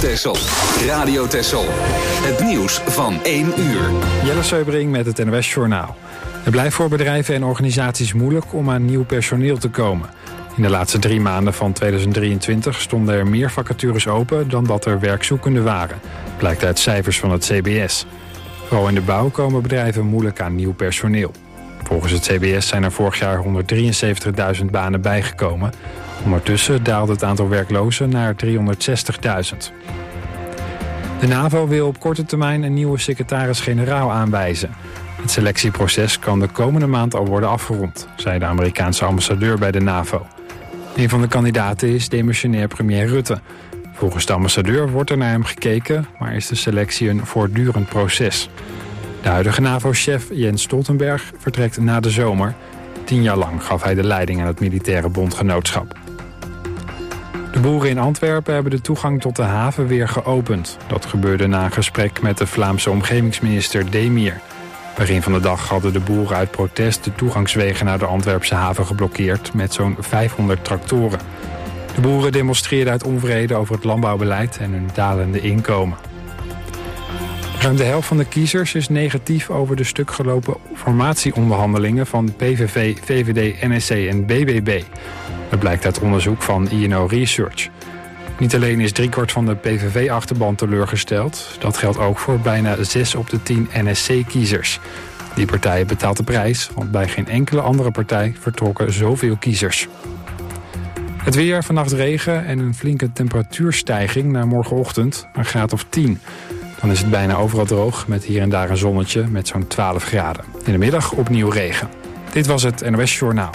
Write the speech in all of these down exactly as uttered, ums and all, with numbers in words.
Texel. Radio Texel. Het nieuws van één uur. Jelle Seubering met het N O S Journaal. Het blijft voor bedrijven en organisaties moeilijk om aan nieuw personeel te komen. In de laatste drie maanden van tweeduizend drieëntwintig stonden er meer vacatures open dan dat er werkzoekenden waren. Blijkt uit cijfers van het C B S. Vooral in de bouw komen bedrijven moeilijk aan nieuw personeel. Volgens het C B S zijn er vorig jaar honderddrieënzeventigduizend banen bijgekomen. Ondertussen daalde het aantal werklozen naar driehonderdzestigduizend. De NAVO wil op korte termijn een nieuwe secretaris-generaal aanwijzen. Het selectieproces kan de komende maand al worden afgerond, zei de Amerikaanse ambassadeur bij de NAVO. Een van de kandidaten is demissionair premier Rutte. Volgens de ambassadeur wordt er naar hem gekeken, maar is de selectie een voortdurend proces. De huidige NAVO-chef Jens Stoltenberg vertrekt na de zomer. Tien jaar lang gaf hij de leiding aan het militaire bondgenootschap. De boeren in Antwerpen hebben de toegang tot de haven weer geopend. Dat gebeurde na een gesprek met de Vlaamse omgevingsminister Demir. Begin van de dag hadden de boeren uit protest de toegangswegen naar de Antwerpse haven geblokkeerd met zo'n vijfhonderd tractoren. De boeren demonstreerden uit onvrede over het landbouwbeleid en hun dalende inkomen. Ruim de helft van de kiezers is negatief over de stukgelopen formatieonderhandelingen van P V V, V V D, N S C en B B B. Dat blijkt uit onderzoek van I N O Research. Niet alleen is driekwart van de P V V-achterban teleurgesteld, dat geldt ook voor bijna zes op de tien N S C-kiezers. Die partij betaalt de prijs, want bij geen enkele andere partij vertrokken zoveel kiezers. Het weer, vannacht regen en een flinke temperatuurstijging naar morgenochtend, een graad of tien. Dan is het bijna overal droog, met hier en daar een zonnetje met zo'n twaalf graden. In de middag opnieuw regen. Dit was het N O S Journaal.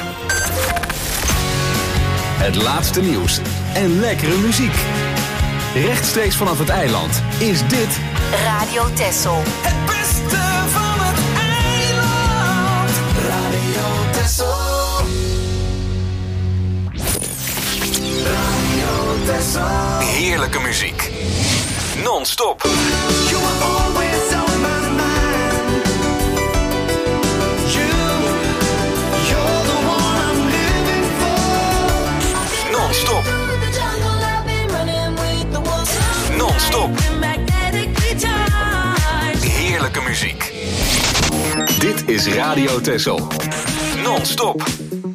Het laatste nieuws en lekkere muziek. Rechtstreeks vanaf het eiland is dit Radio Texel. Het beste van het eiland. Radio Texel. Radio Texel. heerlijke muziek. Non-stop. You are always on my mind. You, you're the one I'm living for. Non-stop. Non-stop. Heerlijke muziek. Dit is Radio Texel. Non-stop.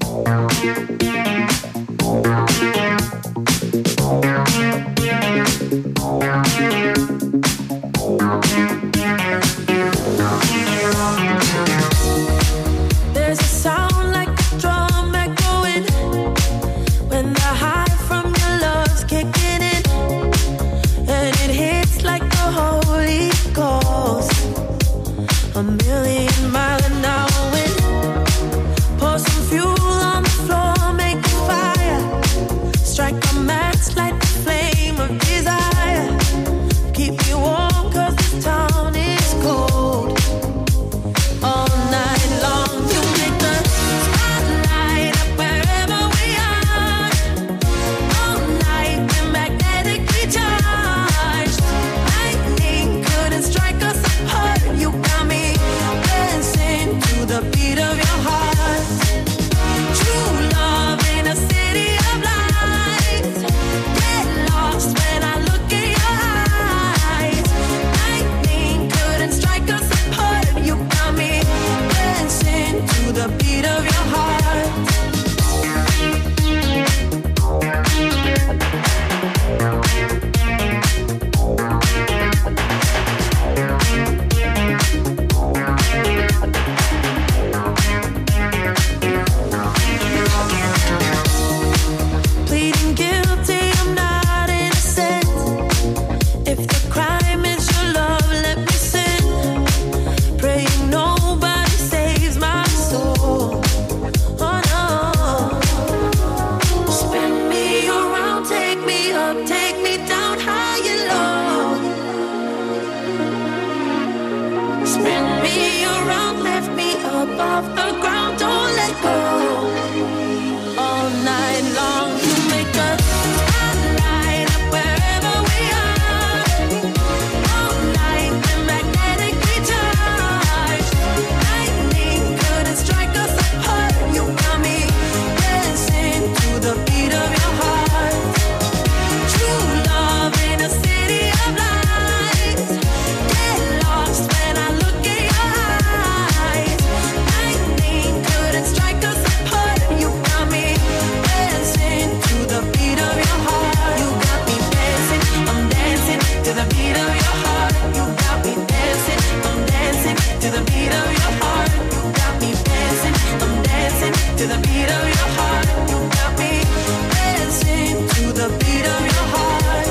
There's a sound like a drum echoing when the high from your love's kicking in, and it hits like the Holy Ghost, a million mile an hour wind. Pour some fuel on the floor, make a fire, strike a match, light the flame of desire. Keep me warm 'cause this town is cold. All night long you make the spotlight up wherever we are. All night we're magnetically charged. Lightning couldn't strike us apart. You got me dancing to the beat of your heart. You got me dancing, I'm dancing to the beat of your heart. You got me dancing, I'm dancing to the beat of your heart. You got me dancing to the beat of your heart.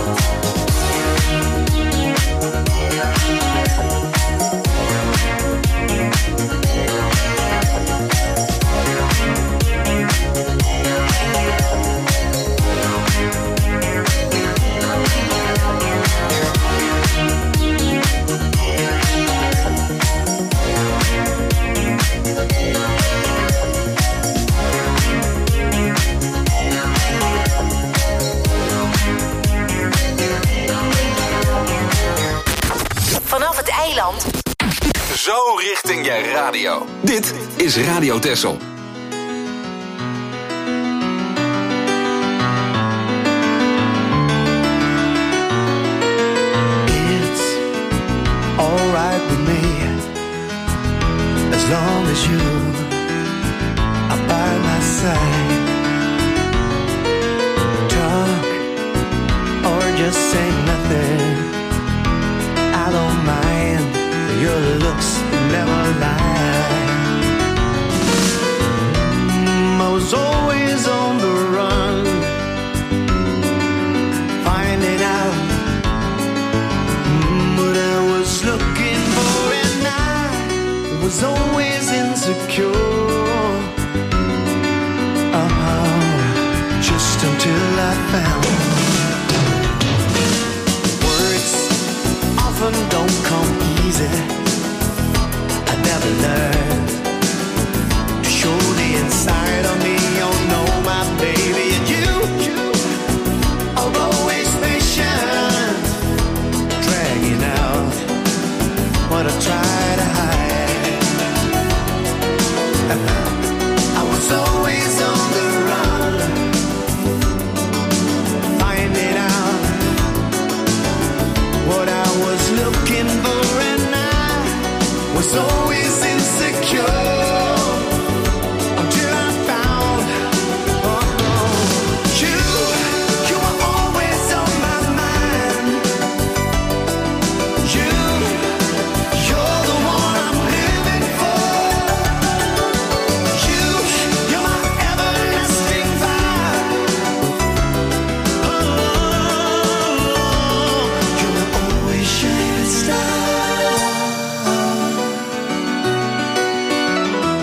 Vanaf het eiland. Zo richting je radio. Dit is Radio Texel. It's alright with me, as long as you are by my side. Talk or just say nothing, I don't mind. Your looks never lie. Mm, I was always on the run, finding out mm, what I was looking for, and I was always insecure. Uh-huh. Just until I found words often don't come easy. I never learned to show the inside of me. Oh no, my baby, and you, you are always patient, dragging out what I try to hide. I was always on the run, finding out what I was looking for, and I was always insecure until I found oh, you. You were always on my mind. You, you're the one I'm living for. You, you're my everlasting fire. Oh, you're always shining star.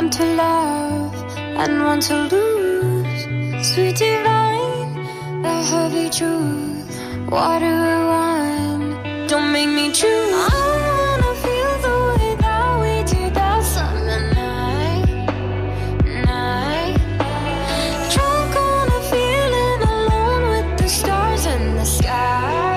one to love and one to lose. Sweet divine, the heavy truth. Water or wine, don't make me choose. I wanna feel the way that we did that summer night, night. Drunk on a feeling, alone with the stars in the sky.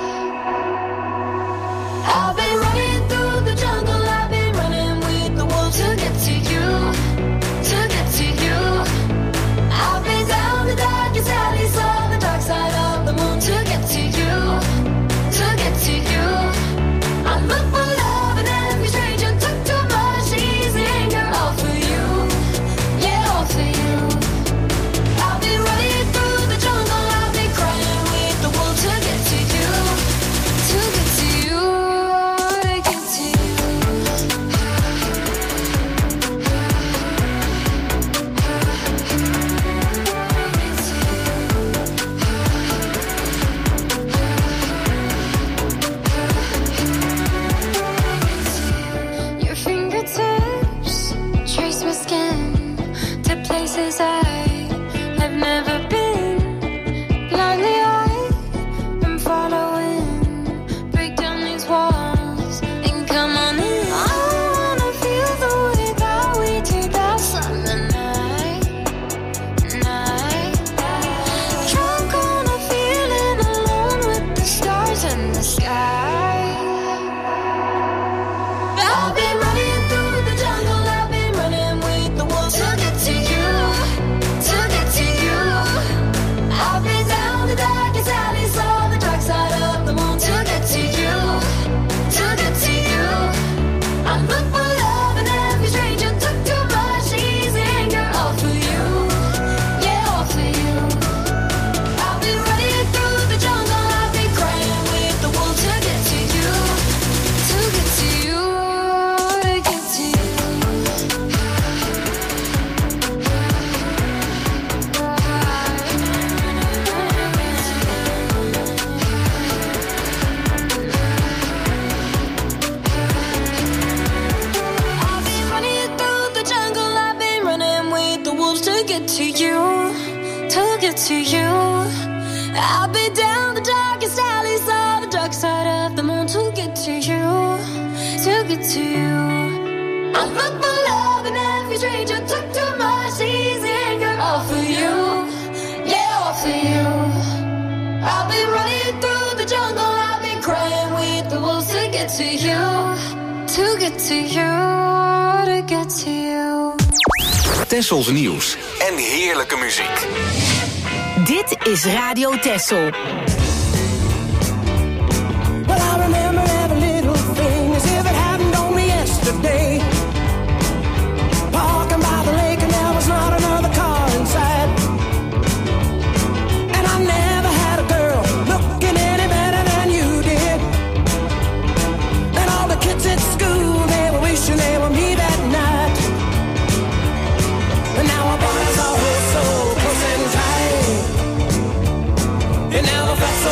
I've been running through the jungle, I've been running with the wolves to get to you, to get to you. I've been down the darkest alley, saw the dark side of the moon to get to you, to get to you. I look for love in every stranger, took too much easy anger, all for you, yeah, all for you. I've been running through the jungle, I've been crying with the wolves to get to you, to get to you, to get to you. Your fingertips trace my skin to places I have never been. Blindly I am following. Break down these walls and come on in. I wanna feel the way that we did that summer night, night. Drunk on a feeling, alone with the stars in the sky. I've been running through the jungle, I've been running with the wolves to get to you, to get to you. I've been down the darkest alley, saw the dark side of the moon to get to you, to get to you. I look for love in every stranger, took too much easy anger, all for you, yeah, all for you. I've been running through the jungle, I've been crying with the wolves to get to you, to get to you, to get to you. I've been running through the jungle, I've been running with the wolves to get to you, to get to you. I've been down the darkest alley, saw the dark side of the moon to get to you, to get to you. I look for love in every stranger, took too much easy anger, all for you, yeah, all for you. I've been running through the jungle, I've been crying with the wolves to get to you, to get to you, to get to you. Tessels nieuws en heerlijke muziek. Dit is Radio Texel. Well, I remember every little thing as if it happened only yesterday. Walking by the lake and there was not another car inside. And I never had a girl looking any better than you did. And all the kids at school, they were wishing they were me that night. And now our bodies are so close and tight. It never felt so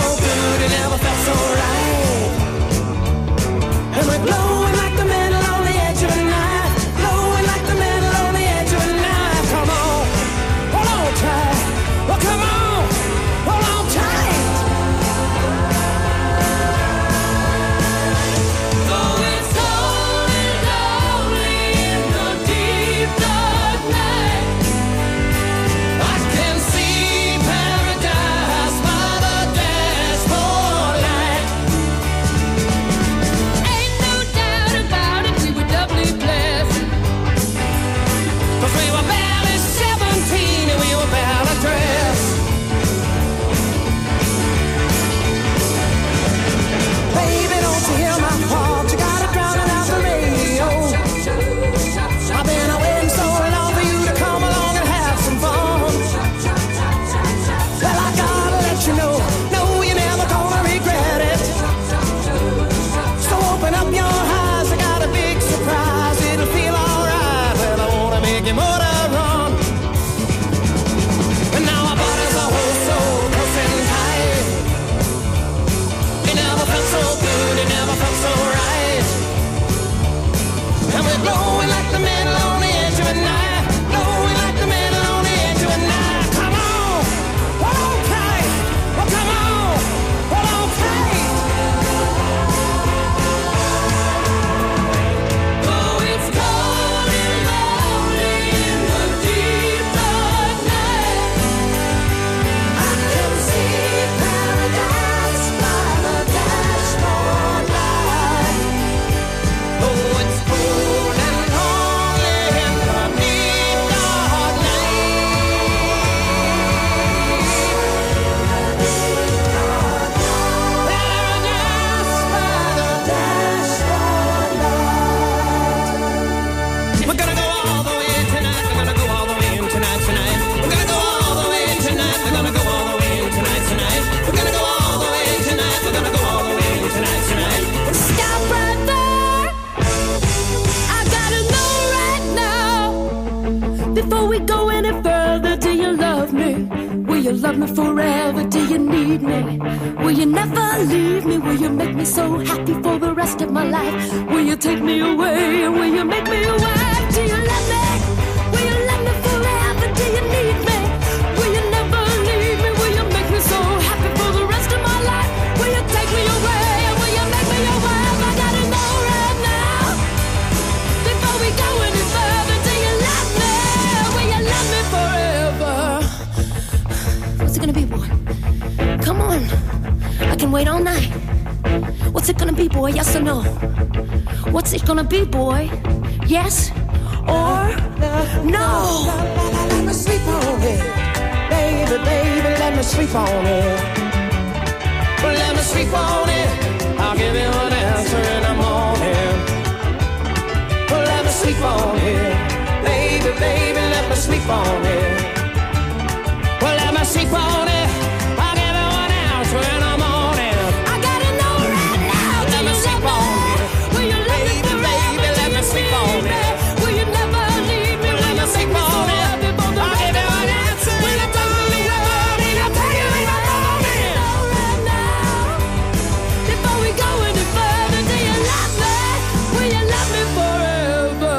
love me forever? Do you need me? Will you never leave me? Will you make me so happy for the rest of my life? Will you take me away and will you make me your wife? Do you love me? Will you love me forever? Do you need me? Will you never leave me? Will you make me so happy for the rest of my life? Will you take me away and will you make me your wife? I gotta know right now, before we go any further. Do you love me? Will you love me forever? What's it gonna be, boy? Come on, I can wait all night. What's it gonna be, boy? Yes or no? What's it gonna be, boy? Yes or no? Let me sleep on it, baby, baby, let me sleep on it. Let me sleep on it, I'll give you an answer in the morning. Let me sleep on it, baby, baby, let me sleep on it. Let me sleep on it, I'll give you an answer in the morning. I gotta know right now. Do Let me you sleep love on me? it, Will you love me baby, forever? baby, let Do me you sleep need on me? it. Will you never leave me? Will Let me you make sleep me so on it, happy for the I'll rest give of you my an life? answer Will in you the take me morning. away? I'll tell you in the morning. Know right now, before we go any further, do you love me? Will you love me forever?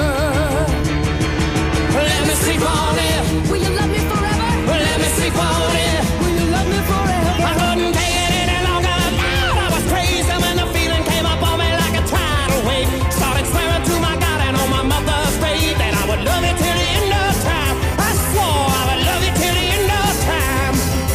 Let me sleep on it, Will you love me forever? let me sleep on it. Will you love me forever? I couldn't take it any longer. Lord, I was crazy when the feeling came up on me like a tidal wave. Started swearing to my God and on my mother's grave that I would love you till the end of time. I swore I would love you till the end of time.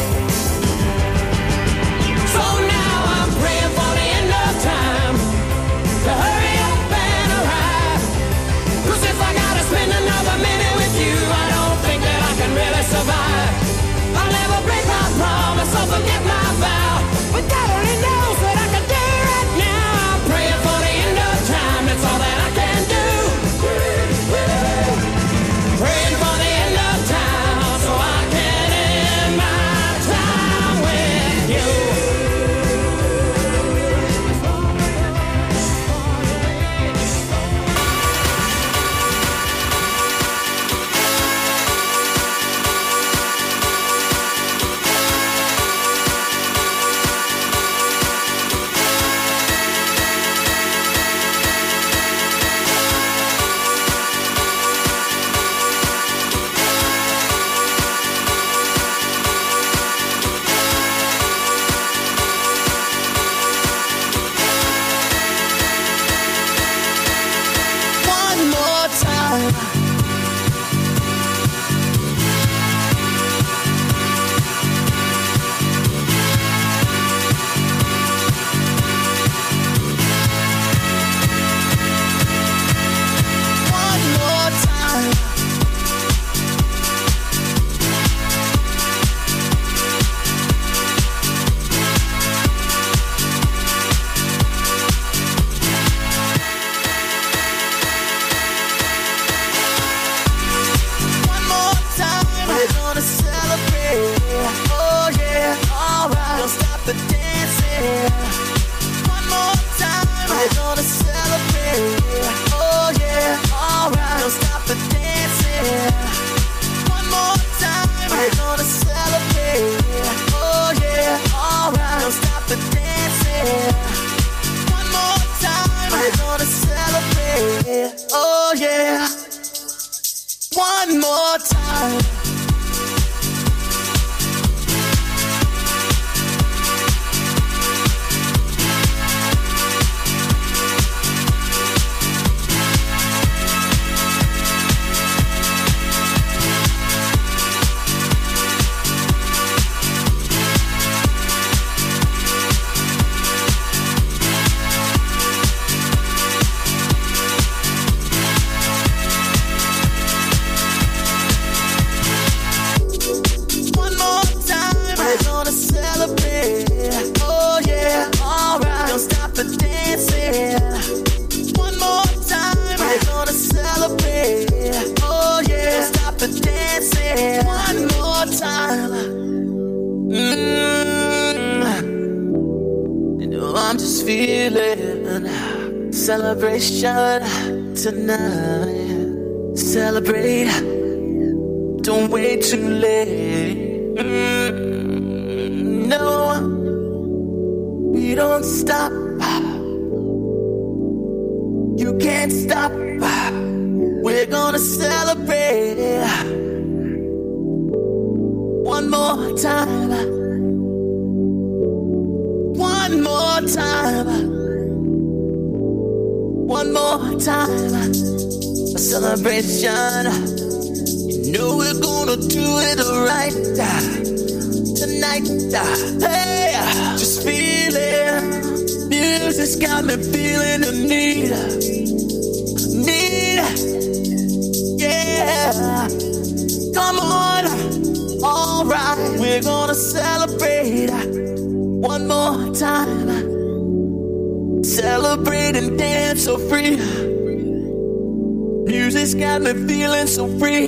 So now I'm praying for the end of time to hurry up and arrive. 'Cause if I gotta spend another minute with you, I don't think that I can really survive. I'll never break my promise or forget my vow. But God only knows what I can do right now. I'm praying for the end of time, that's all that I can do. Praying for the end of time so I can end my time with you. One more time. One more time. One more time, we're gonna celebrate. Oh yeah, alright. Don't stop the dancing. One more time, we're gonna celebrate. Oh yeah, alright. Don't stop the dancing. One more time, we're gonna celebrate. Oh yeah, alright. Don't stop the dancing. One more time, we're gonna celebrate. Oh yeah. One more time. One more time, we're gonna celebrate. Oh yeah, alright. Don't stop the dancing. One more time, we're gonna celebrate. Oh yeah, don't stop the dancing. One more time. Mm. You know I'm just feeling celebration tonight. Celebrate. Don't wait too late. Mm, no, we don't stop. You can't stop. We're gonna celebrate one more time. One more time. One more time. A celebration. You know we're gonna do it right tonight. Hey, just feel it. Music's got me feeling the need. Need. Yeah. Come on. All right. We're gonna celebrate one more time. Celebrate and dance so free. Music's got me feeling so free.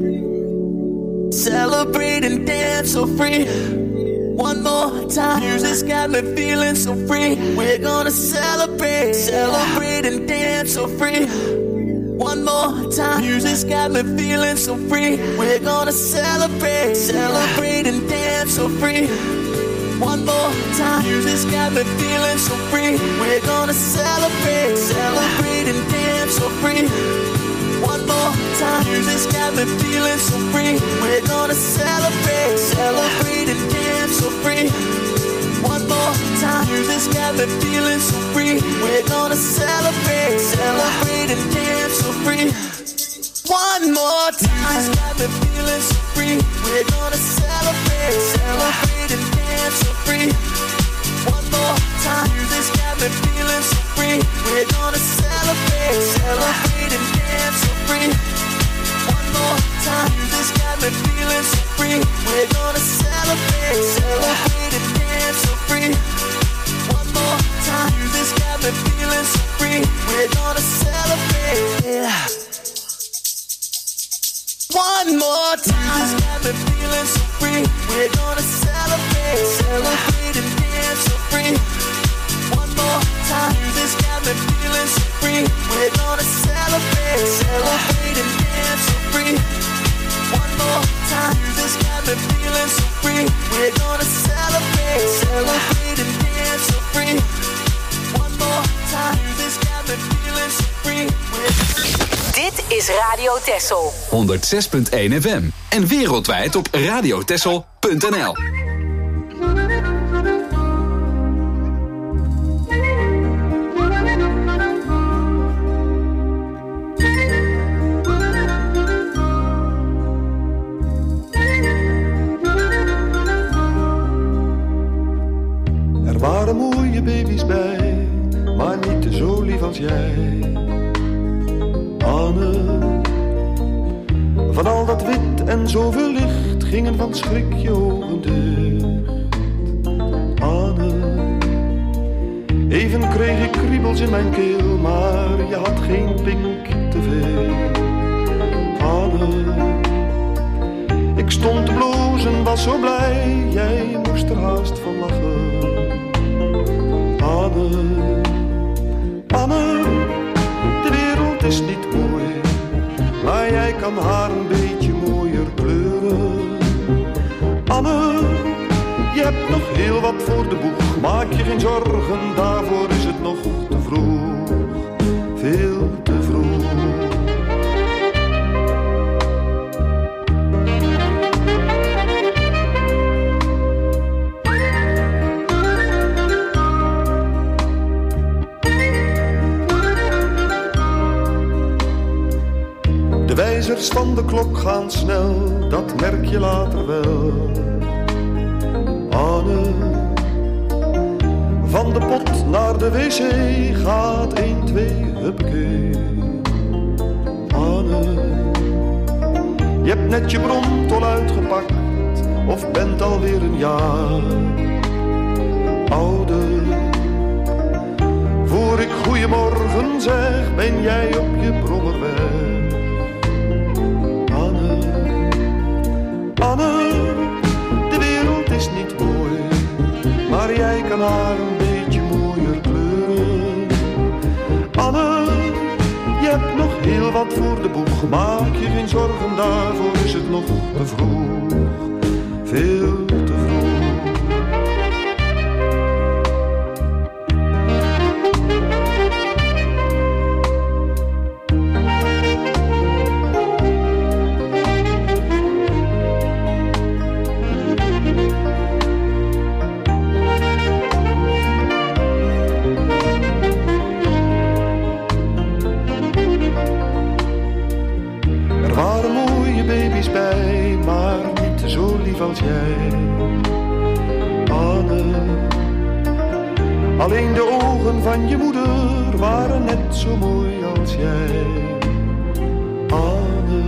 Celebrate and dance so free. One more time. Music's got me feeling so free. We're gonna celebrate. Celebrate and dance so free. One more time. Music's got me feeling so free. We're gonna celebrate. Celebrate and dance so free. One more time. Music's got me feeling so free. We're gonna celebrate. Celebrate and dance so free. One more time. Music's got me feeling so free. We're gonna celebrate. Celebrate and dance so free. One more time. Music's got me feeling so free. We're gonna celebrate. Celebrate and dance so free. One more time. Music's got me feeling so free. We're gonna celebrate. Celebrate and dance so free. One more time. Music's got me feeling so free. We're gonna celebrate. Celebrate and dance so free. One more time. Music's got me feeling so free. We're gonna celebrate. Celebrate and dance so free. One more time. Music's got me feeling so free. We're gonna celebrate. One more time. Music's got me feeling so free. We're gonna celebrate. Celebrate and dance so free. One more time. Music's got me feeling so free. We're gonna celebrate. Celebrate and dance so free. One more time. Music's got me feeling so free. We're gonna celebrate. Celebrate and dance so free. One more time. Music's got me feeling so free. Dit is Radio Texel. honderdzes punt één F M. En wereldwijd op radiotexel punt n l. Er waren mooie baby's bij, maar niet zo lief als jij. Anne, van al dat wit en zoveel licht gingen van schrik je ogen dicht. Anne, even kreeg ik kriebels in mijn keel, maar je had geen pink te veel. Anne, ik stond te blozen, was zo blij, jij moest er haast van lachen. Anne, Anne, de wereld is niet mooi, maar jij kan haar een beetje mooier kleuren. Anne, je hebt nog heel wat voor de boeg, maak je geen zorgen, daarvoor is het nog te vroeg, veel te vroeg. De wijzers van de klok gaan snel, dat merk je later wel. Anne, van de pot naar de wc gaat één, twee, huppakee. Anne, je hebt net je bromtol uitgepakt, of bent alweer een jaar ouder. Voor ik goeiemorgen zeg, ben jij op je brommer weg. Anne, Anne, de wereld is niet mooi, maar jij kan haar een beetje mooier kleuren. Anne, je hebt nog heel wat voor de boeg, maak je geen zorgen, daarvoor is het nog te vroeg, veel te vroeg. Als jij, Anne. Alleen de ogen van je moeder waren net zo mooi als jij, Anne.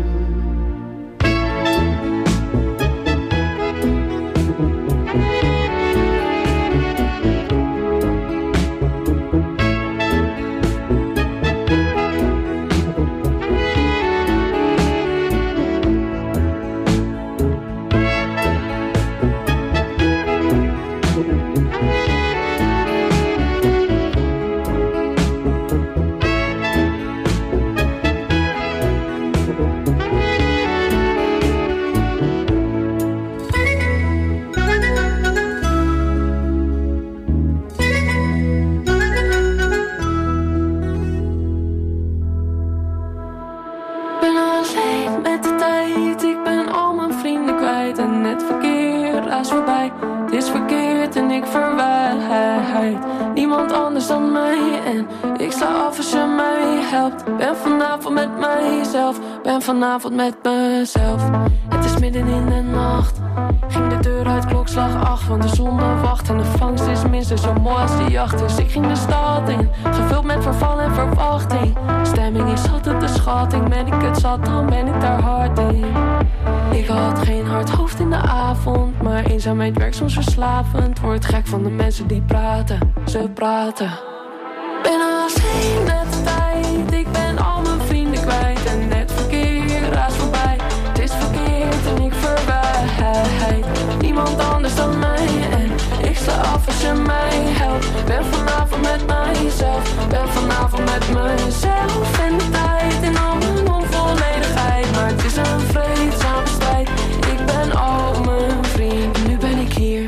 Ben vanavond met mezelf. Het is midden in de nacht. Ging de deur uit, klokslag acht. Want de zon wacht en de vangst is minstens zo mooi als de jacht. Dus ik ging de stad in, gevuld met verval en verwachting. Stemming is altijd de schatting. Ben ik het zat, dan ben ik daar hard in. Ik had geen hard hoofd in de avond, maar eenzaamheid werkt soms verslavend. Word gek van de mensen die praten, ze praten. Ben alleen met de tijd, ik ben al mijn vrienden kwijt. En net verkeer raast voorbij, het is verkeerd en ik verwijt niemand anders dan mij. En ik sta af als je mij helpt. Ben vanavond met mijzelf, ben vanavond met mezelf. En de tijd in al mijn onvolledigheid, maar het is een vreedzame strijd. Ik ben al mijn vrienden, nu ben ik hier.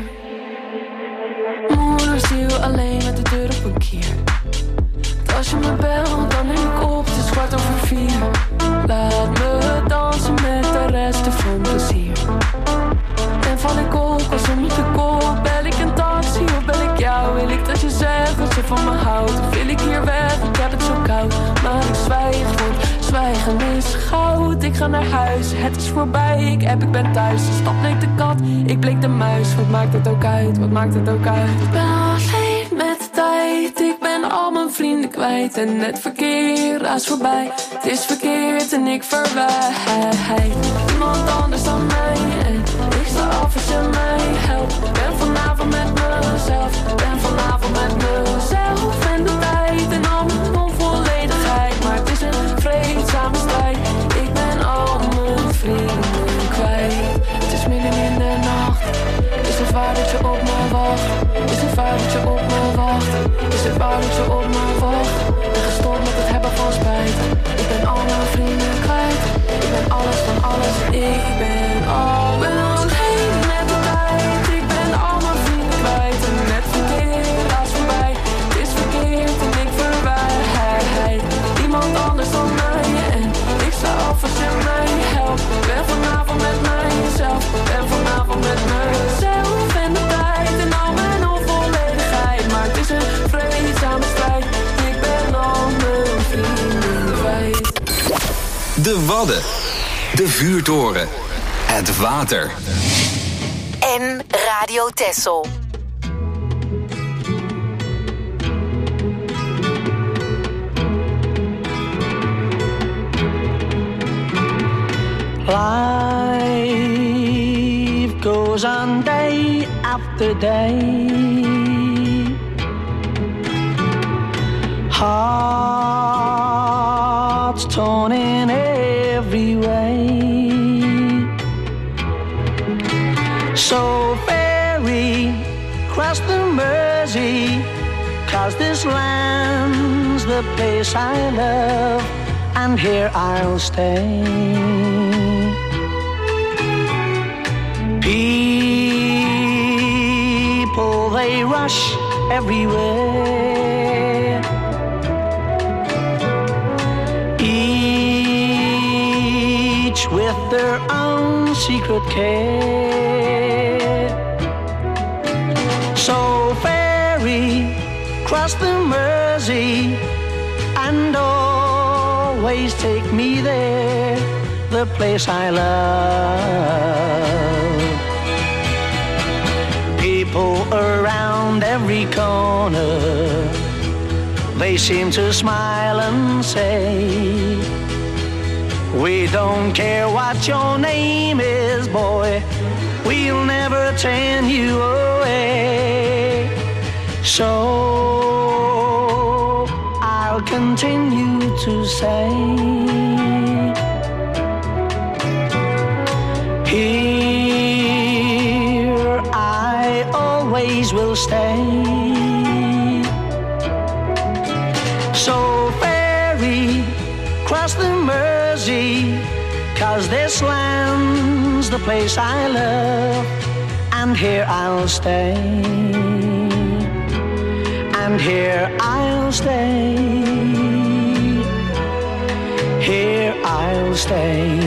Moederziel alleen met de deur op een kier. Als je me belt, dan neem ik op, het is kwart over vier. Laat me dansen met de resten van plezier. En val ik op, als om je te kop. Bel ik een taxi of bel ik jou? Wil ik dat je zegt dat je van me houdt? Of wil ik hier weg, ik heb het zo koud. Maar ik zwijg, want zwijgen is goud. Ik ga naar huis, het is voorbij, ik app, ik ben thuis. De stad bleek de kat, ik bleek de muis. Wat maakt het ook uit, wat maakt het ook uit? Ik ben alleen met de tijd, ik ben al mijn vrienden kwijt. En net verkeer raast voorbij, het is verkeerd en ik verwijt niemand anders dan mij. En ik sta af als je mij helpt. Ben vanavond met mezelf, ben vanavond met mezelf. En de tijd en al mijn onvolledigheid, maar het is een vreedzame strijd. Ik ben al mijn vrienden kwijt. Het is midden in de nacht. Is het waar dat je op me wacht? Is het waar dat je op me wacht? Is het waar dat je op me wacht? Ben gestopt met het hebben van spijt. Ik ben al mijn vrienden kwijt. Ik ben alles van alles. Ik ben al ben alleen met de tijd. Ik ben al mijn vrienden kwijt. En net verkeerd als voorbij. Het is verkeerd en ik verwijt niemand anders dan mij. En ik sta af als je mij helpt. Ben vanavond met mijzelf. Ben vanavond met mezelf. En de tijd en al mijn onvolledigheid, maar het is een vreedzame strijd. Ik ben al mijn vrienden kwijt. De Wadden. De vuurtoren. Het water. En Radio Texel. Life goes on day after day. Hearts torn in every way. So ferry cross the Mersey, 'cause this land's the place I love, and here I'll stay. People, they rush everywhere. Each with their own secret care. So ferry, cross the Mersey, and always take me there, the place I love. People around every corner, they seem to smile and say, we don't care what your name is, boy, we'll never turn you away. So I'll continue to say, here I always will stay. So ferry, cross the Mersey, 'cause this land's the place I love, and here I'll stay, and here I'll stay, here I'll stay.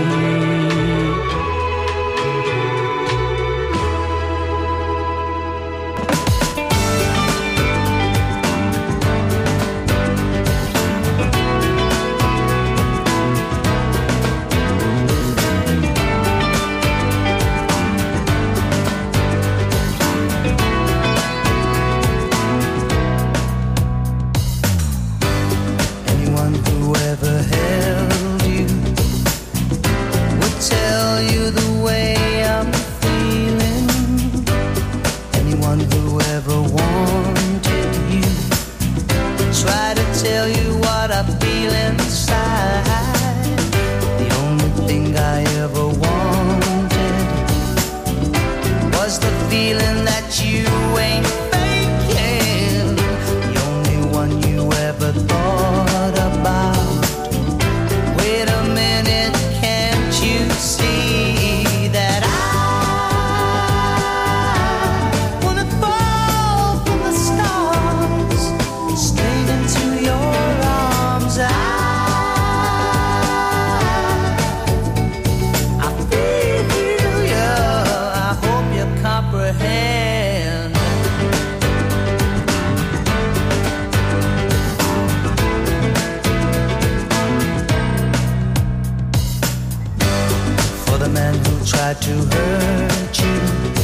To hurt you,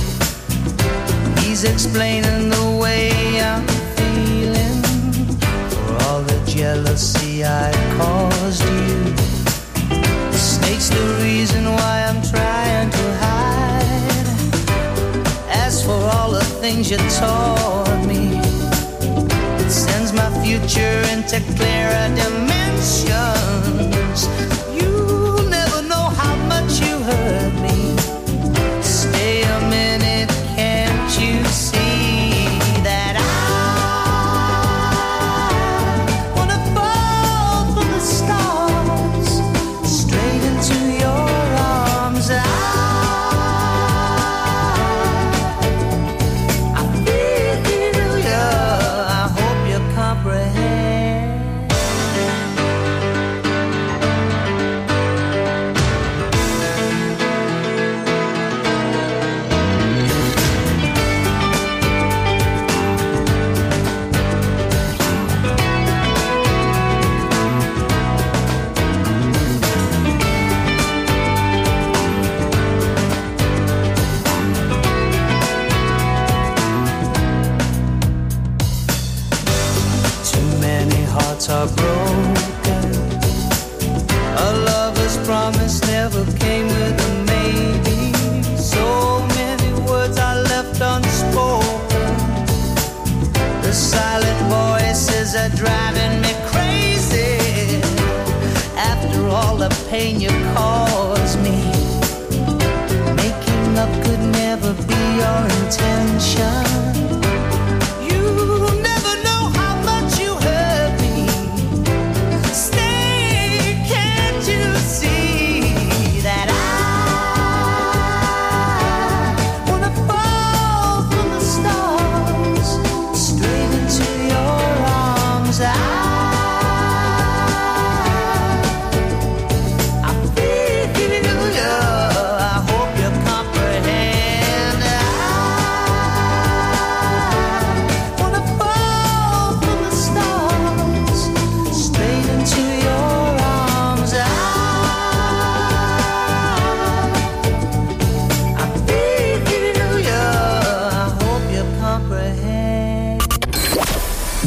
he's explaining the way I'm feeling, for all the jealousy I caused you. The snake's the reason why I'm trying to hide. As for all the things you taught me, it sends my future into clearer dimensions. You never know how much you hurt me. Stay a minute, can't you see that I wanna fall from the stars straight into your arms? I, I feel you, I hope you comprehend. Are broken. A lover's promise never came with a maybe. So many words are left unspoken. The silent voices are driving me crazy. After all the pain you caused me, making up could never be your intention.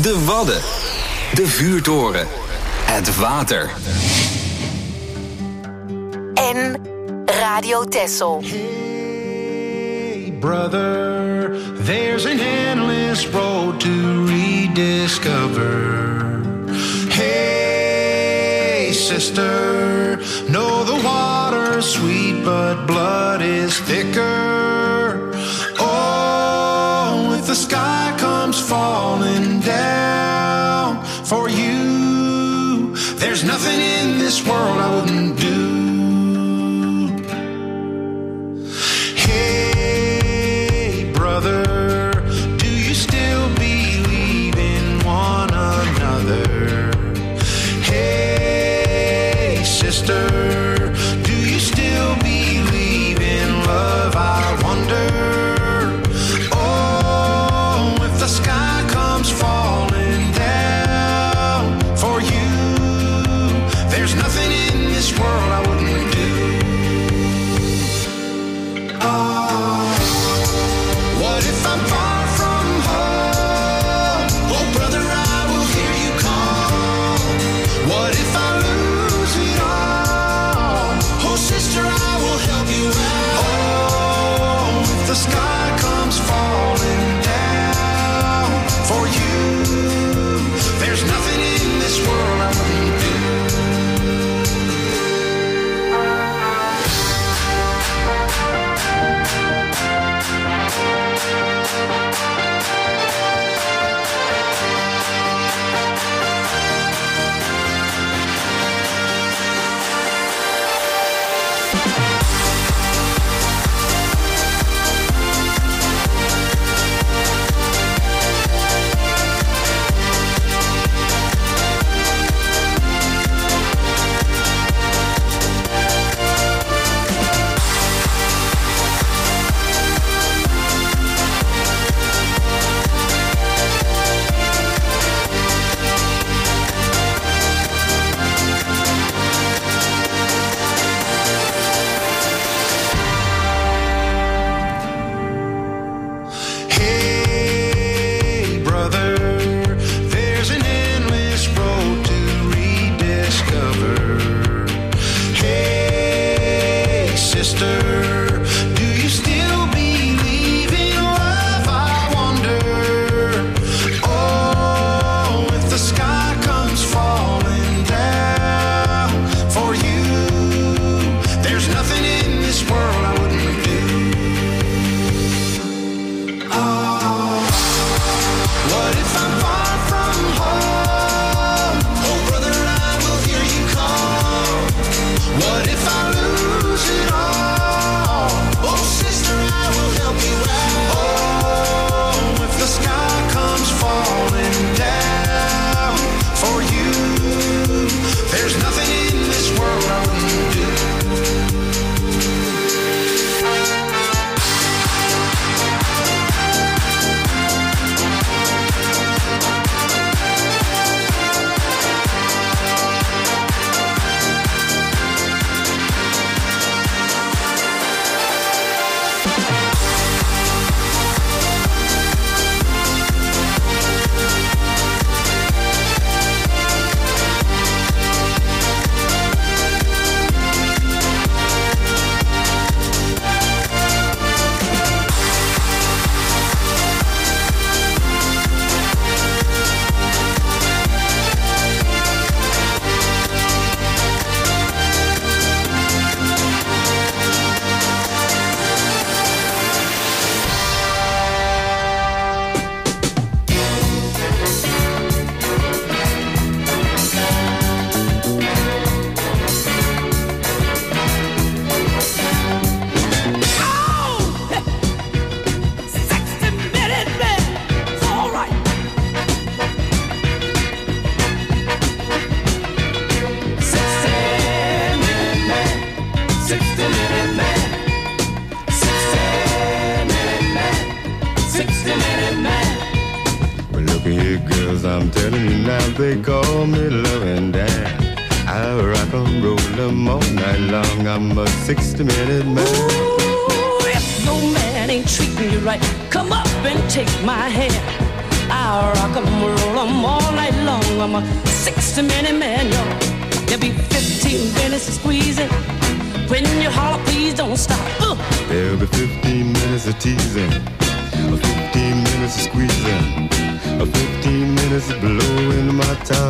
De Wadden. De vuurtoren. Het water. En Radio Texel. Hey brother, there's an endless road to rediscover. Hey sister, know the water's sweet but blood is thicker. Oh, if the sky comes falling down for you, there's nothing in this world I wouldn't do. Hey brother, do you still believe in one another? Hey sister, do you still believe in love? I wonder. Oh, if the sky comes falling down for you, there's nothing in this world I wouldn't do. Oh, what if I'm far from home? Oh, brother, I will hear you call. What if I lose it all? Oh, sister, I will help you out. Oh, if the sky comes falling down for you, there's nothing in this world I wouldn't do. Hey brother, there's an endless road to rediscover. Hey sister, do you still believe in love? I wonder. Oh, if the sky comes falling down for you, there's nothing in this world I wouldn't do. Oh, what if I'm far from home? Oh, brother, I will hear you call. What if I lose it all? Oh, sister, I will help you out. Oh, if the sky comes falling down for you, there's nothing in this world I wouldn't do. I'm telling you now, they call me loving Dan. I rock and roll them all night long. I'm a sixty minute man. Ooh, if no man ain't treating you right, come up and take my hand. I'll rock 'em, roll 'em all night long. I'm a sixty-minute man, yo. There'll be fifteen minutes of squeezing. When you holler, please don't stop. Uh. There'll be fifteen minutes of teasing, fifteen minutes of squeezing, fifteen minutes of blowing my top.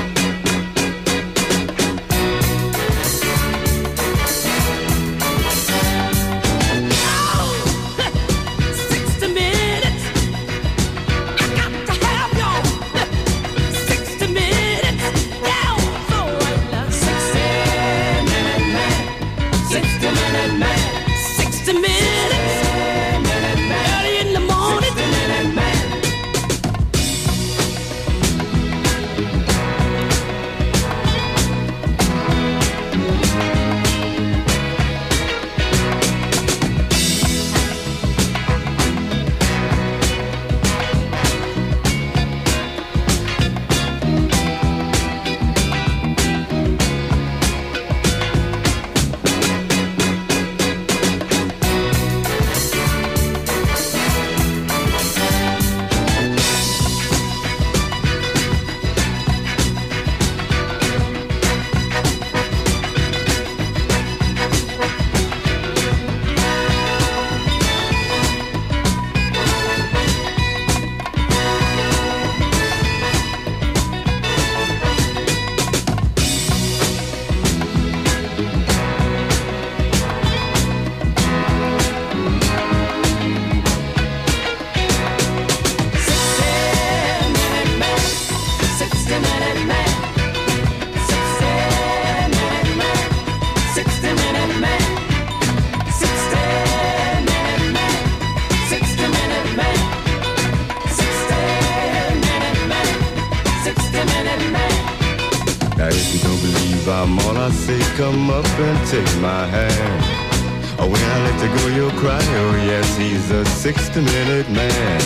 Come up and take my hand. Oh, when I let you go, you'll cry. Oh, yes, he's a sixty-minute man.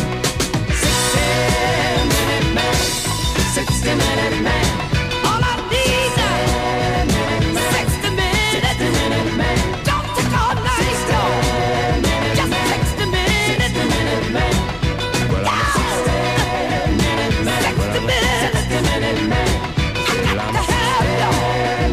sixty-minute man, sixty-minute man. All I need is sixty minutes. Don't take all night, no. Just sixty minutes. Well, I'm a sixty-minute man. sixty minutes. I got to have you.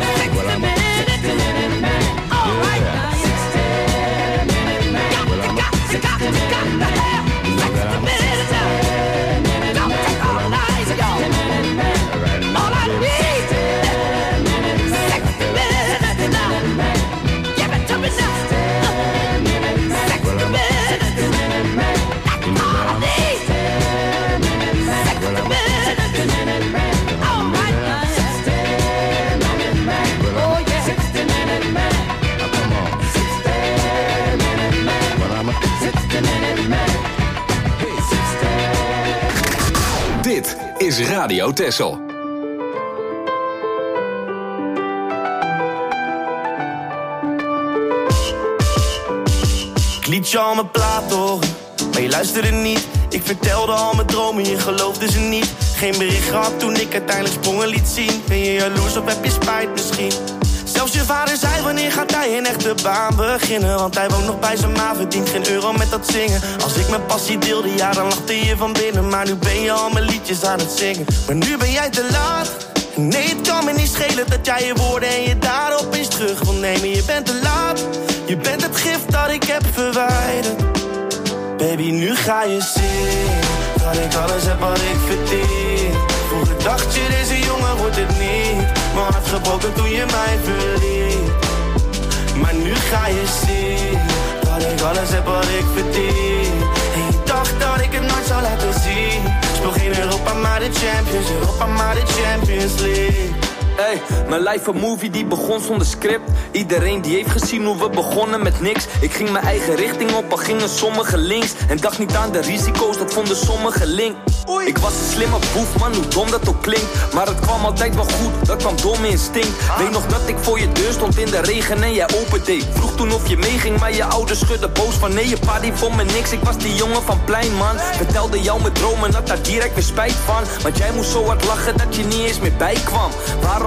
Dit is Radio Texel. Ik liet je al mijn plaat horen, maar je luisterde niet. Ik vertelde al mijn dromen, je geloofde ze niet. Geen bericht gehad toen ik uiteindelijk sprongen liet zien. Ben je jaloers of heb je spijt misschien? Zelfs je vader zei, wanneer gaat hij een echte baan beginnen? Want hij woont nog bij zijn ma, verdient geen euro met dat zingen. Als ik mijn passie deelde, ja dan lachte je van binnen. Maar nu ben je al mijn liedjes aan het zingen. Maar nu ben jij te laat. Nee, het kan me niet schelen dat jij je woorden en je daden opeens terug wil nemen. Je bent te laat, je bent het gift dat ik heb verwijderd. Baby, nu ga je zien dat ik alles heb wat ik verdien. Vroeger dacht je, deze jongen wordt het niet. Mijn hart gebroken toen je mij verliet. Maar nu ga je zien dat ik alles heb wat ik verdien. En je dacht dat ik het nooit zou laten zien. Speel geen Europa, maar de Champions. Europa, maar de Champions League. Hey, mijn life een movie die begon zonder script. Iedereen die heeft gezien hoe we begonnen met niks. Ik ging mijn eigen richting op, al gingen sommigen links. En dacht niet aan de risico's, dat vonden sommigen link. Ik was een slimme boef, man, hoe dom dat ook klinkt. Maar het kwam altijd wel goed, dat kwam door mijn instinct. Weet nog dat ik voor je deur stond in de regen en jij opende. Vroeg toen of je meeging, maar je ouders schudden boos van nee, je pa die vond me niks. Ik was die jongen van plein, man. Vertelde jou mijn dromen, had daar direct weer spijt van. Want jij moest zo hard lachen dat je niet eens meer bijkwam. Waarom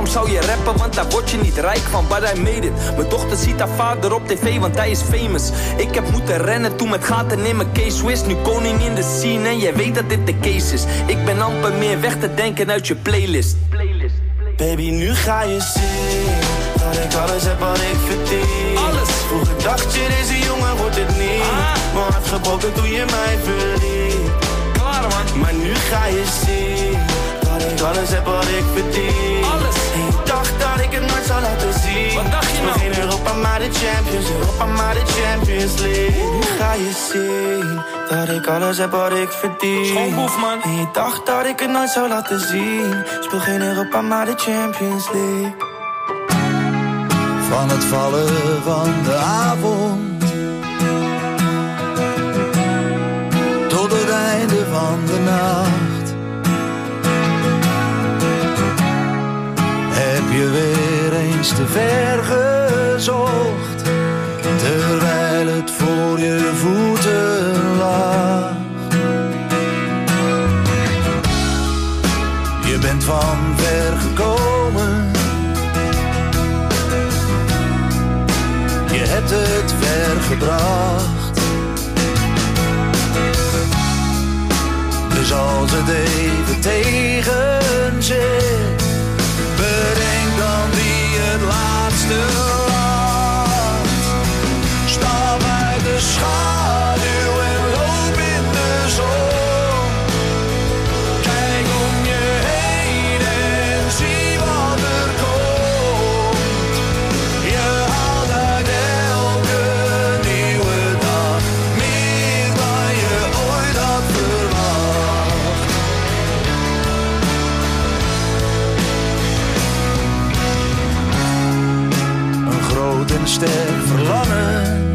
Waarom zou je rappen, want daar word je niet rijk van. But I made it. Mijn dochter ziet haar vader op tv, want hij is famous. Ik heb moeten rennen toen met gaten in mijn K-Swiss. Nu koning in de scene en jij weet dat dit de case is. Ik ben amper meer weg te denken uit je playlist. Baby, nu ga je zien dat ik alles heb wat ik verdien. Alles. Vroeger dacht je, deze jongen wordt het niet. Ah. Maar hart gebroken toen je mij verliet. Klaar man. Maar nu ga je zien dat ik alles heb wat ik verdien. Alles. En je dacht dat ik het nooit zou laten zien. Wat dacht je nou? Geen Europa maar de Champions, Europa maar de Champions League. Nu ga je zien dat ik alles heb wat ik verdien. Schoonboef man. En je dacht dat ik het nooit zou laten zien. Speel geen Europa maar de Champions League. Van het vallen van de avond tot het einde van de nacht heb je weer eens te ver gezocht, terwijl het voor je voeten lag. Je bent van ver gekomen, je hebt het ver gebracht. Dus als het even tegen zit, bedenk dan wie het laatste lacht. Stap uit de schaduw en loop in de zon. Kijk om je heen en zie wat er komt. Je haalt uit elke nieuwe dag meer dan je ooit had verwacht. Een groot en sterk verlangen,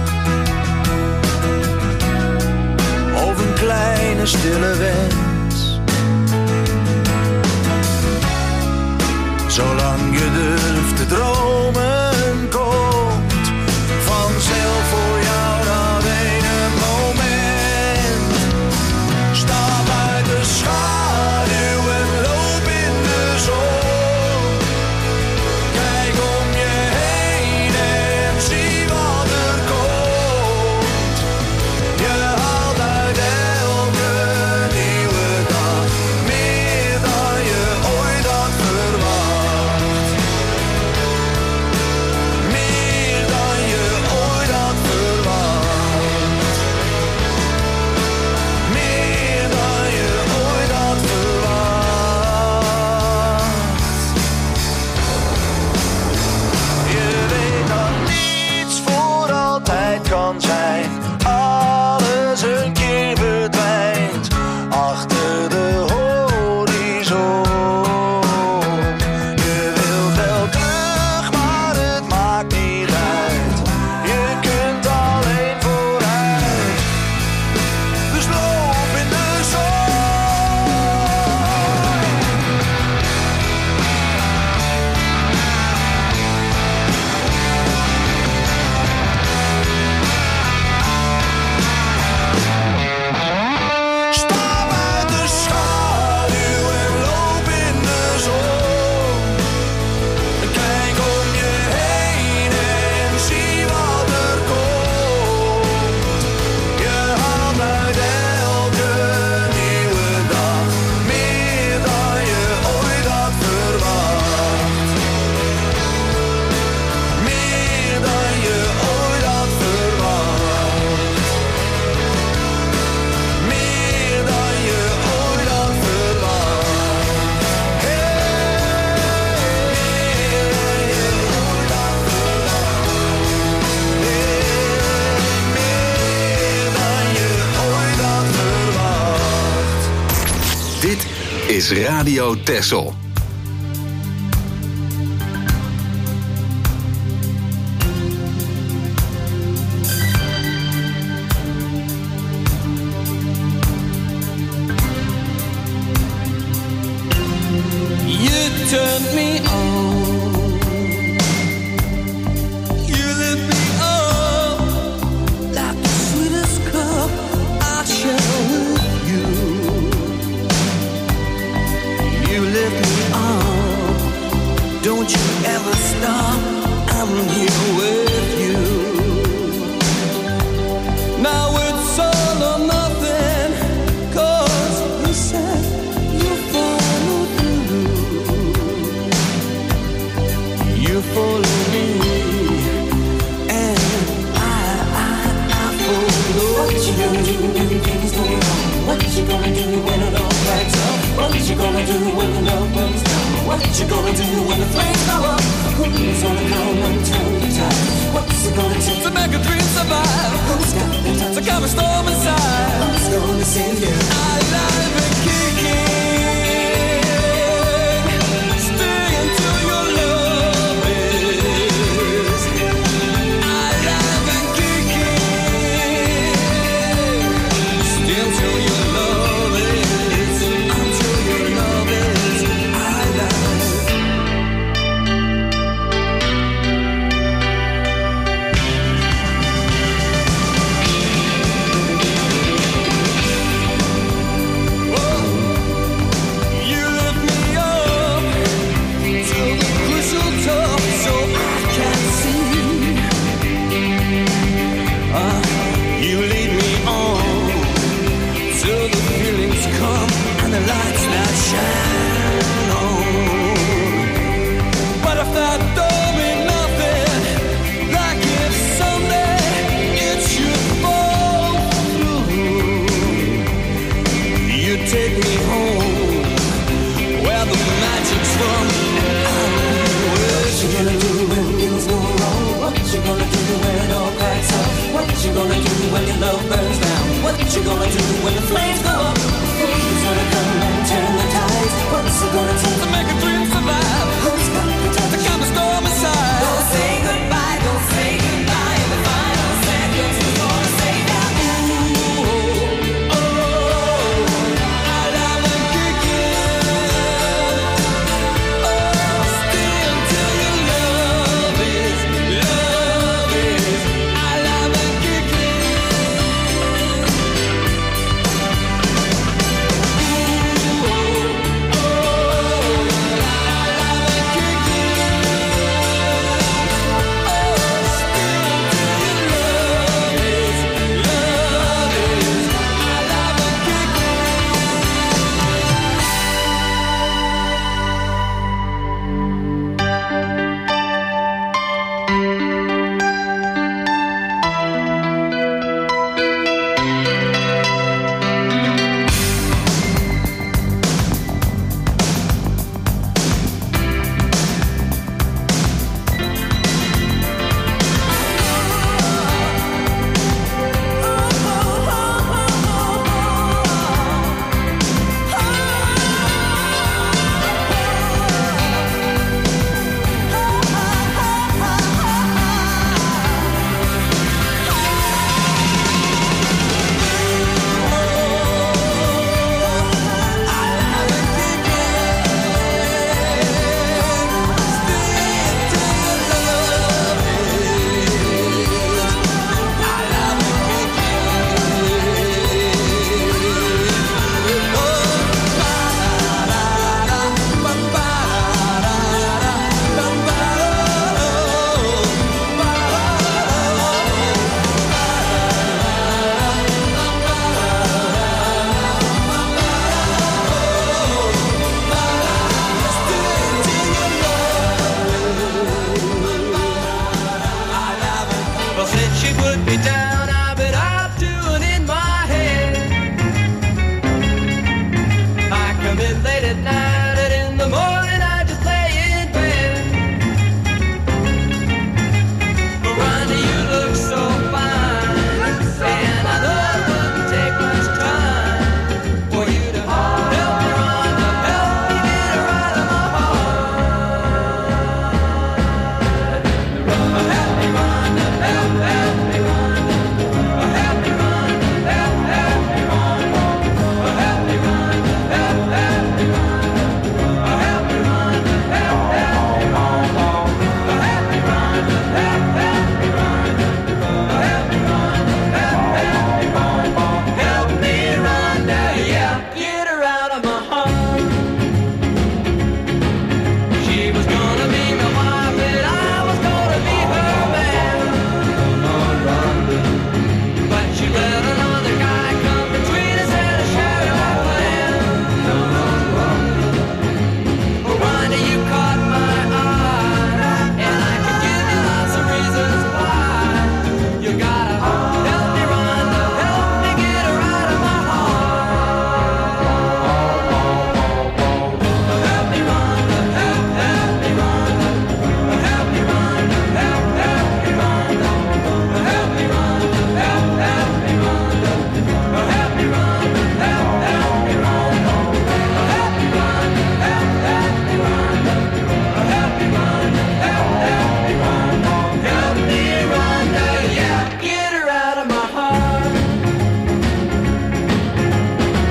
of een kleine stille wens. Zolang je durft te dromen, komt vanzelf voor jou dat ene moment. Stap uit de schaduw en loop in de zon. Kijk om je heen en zie wat er komt. Je haalt uit elke nieuwe dag meer dan je ooit had verwacht. Meer dan je ooit had verwacht. Meer dan je ooit had verwacht. Je weet dat niets voor altijd kan zijn. Alles een keer verdwijnt achter de horizon. Je wilt wel terug, maar het maakt niet uit. Je kunt alleen vooruit. Dus loop in de zon. Stap uit de schaduw en loop in de zon. Kijk om je heen en zie wat er komt. Je haalt uit elke nieuwe dag meer dan je ooit had verwacht. Meer dan je ooit had verwacht. Meer dan je ooit had verwacht. Meer dan je ooit had verwacht. Meer dan je ooit had verwacht. Dit is Radio Texel. You turned me on. You lit me up like the sweetest cup I share with you. You lit me up What you gonna do when the love cracks up? What you gonna do when the love burns down? What you gonna do when the flames go up? Who's gonna come and turn the tide? What's it gonna take to make a dream survive? Who's got the time to calm a storm inside? Who's gonna save you? Alive and kicking, stay until your love is. Alive and kicking, stay until your love is. Until your love is alive. Shine on. But if that don't mean nothing, like if someday it should fall through, you take me home.